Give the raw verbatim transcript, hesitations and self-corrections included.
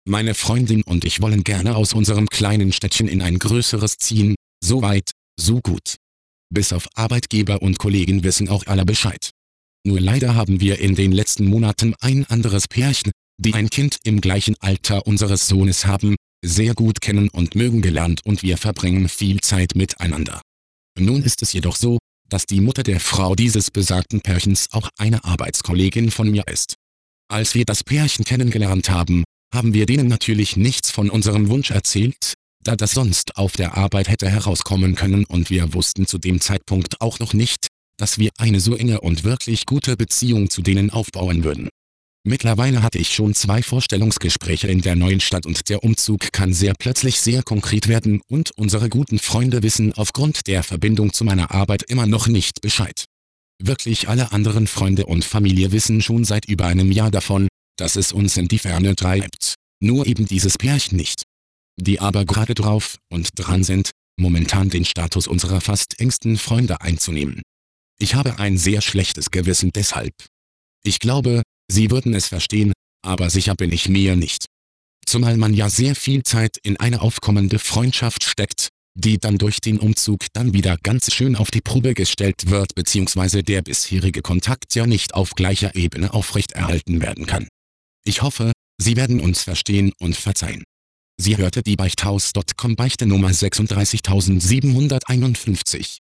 Meine Freundin und ich wollen gerne aus unserem kleinen Städtchen in ein größeres ziehen, so weit, so gut. Bis auf Arbeitgeber und Kollegen wissen auch alle Bescheid. Nur leider haben wir in den letzten Monaten ein anderes Pärchen, die ein Kind im gleichen Alter unseres Sohnes haben, sehr gut kennen und mögen gelernt und wir verbringen viel Zeit miteinander. Nun ist es jedoch so, dass die Mutter der Frau dieses besagten Pärchens auch eine Arbeitskollegin von mir ist. Als wir das Pärchen kennengelernt haben, haben wir denen natürlich nichts von unserem Wunsch erzählt, da das sonst auf der Arbeit hätte herauskommen können und wir wussten zu dem Zeitpunkt auch noch nicht, dass wir eine so enge und wirklich gute Beziehung zu denen aufbauen würden. Mittlerweile hatte ich schon zwei Vorstellungsgespräche in der neuen Stadt und der Umzug kann sehr plötzlich sehr konkret werden und unsere guten Freunde wissen aufgrund der Verbindung zu meiner Arbeit immer noch nicht Bescheid. Wirklich alle anderen Freunde und Familie wissen schon seit über einem Jahr davon, dass es uns in die Ferne treibt, nur eben dieses Pärchen nicht. Die aber gerade drauf und dran sind, momentan den Status unserer fast engsten Freunde einzunehmen. Ich habe ein sehr schlechtes Gewissen deshalb. Ich glaube, Sie würden es verstehen, aber sicher bin ich mir nicht. Zumal man ja sehr viel Zeit in eine aufkommende Freundschaft steckt, die dann durch den Umzug dann wieder ganz schön auf die Probe gestellt wird bzw. der bisherige Kontakt ja nicht auf gleicher Ebene aufrechterhalten werden kann. Ich hoffe, Sie werden uns verstehen und verzeihen. Sie hörte die Beichthaus Punkt com Beichte Nummer sechsunddreißigtausendsiebenhunderteinundfünfzig.